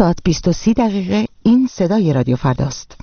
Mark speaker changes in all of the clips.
Speaker 1: ساعت 20:30 این صدای رادیو فرداست.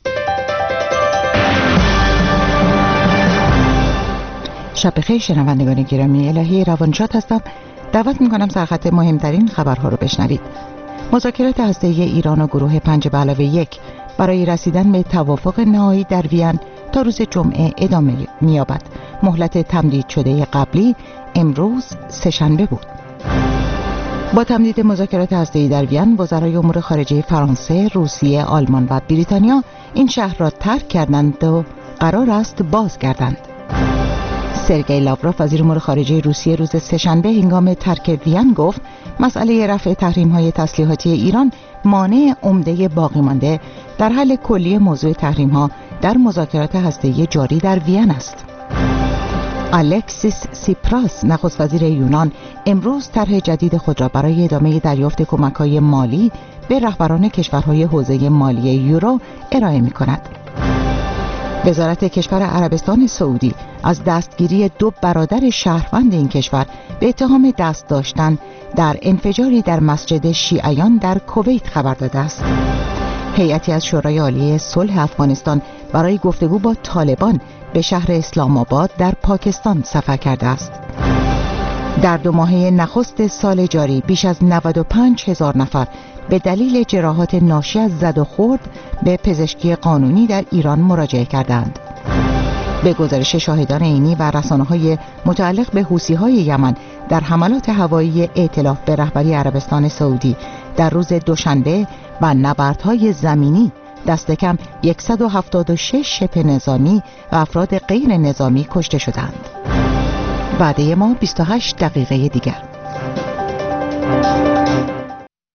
Speaker 1: شب بخیر شنوندگان گرامی، الهی روانشاد هستم. دعوت میکنم سرخط مهمترین خبرها رو بشنوید. مذاکرات هسته‌ای ایران و گروه 5+1 برای رسیدن به توافق نهایی در وین تا روز جمعه ادامه می‌یابد. مهلت تمدید شده قبلی امروز سه‌شنبه بود. با تمدید مذاکرات هسته‌ای در وین، وزرای امور خارجه فرانسه، روسیه، آلمان و بریتانیا این شهر را ترک کردند و قرار است بازگردند. سرگئی لاوروف وزیر امور خارجه روسیه روز سه‌شنبه هنگام ترک وین گفت مسئله رفع تحریم‌های تسلیحاتی ایران مانع عمده باقی مانده در حل کلی موضوع تحریم‌ها در مذاکرات هسته‌ای جاری در وین است. الکسیس سیپراس نخست وزیر یونان امروز طرح جدید خود را برای ادامه دریافت کمک‌های مالی به رهبران کشورهای حوزه مالی یورو ارائه می‌کند. وزارت کشور عربستان سعودی از دستگیری 2 برادر شهروند این کشور به اتهام دست داشتن در انفجاری در مسجد شیعیان در کویت خبر داده است. هیئتی از شورای عالی صلح افغانستان برای گفتگو با طالبان به شهر اسلام آباد در پاکستان سفر کرده است. در 2 ماهه نخست سال جاری بیش از 95,000 نفر به دلیل جراحات ناشی از زد و خورد به پزشکی قانونی در ایران مراجعه کردند. به گزارش شاهدان عینی و رسانه‌های متعلق به حوثی‌های یمن در حملات هوایی ائتلاف به رهبری عربستان سعودی در روز دوشنبه و نبردهای زمینی دست کم 176 شبه نظامی و افراد غیر نظامی کشته شدند. وعده ما 28 دقیقه دیگر.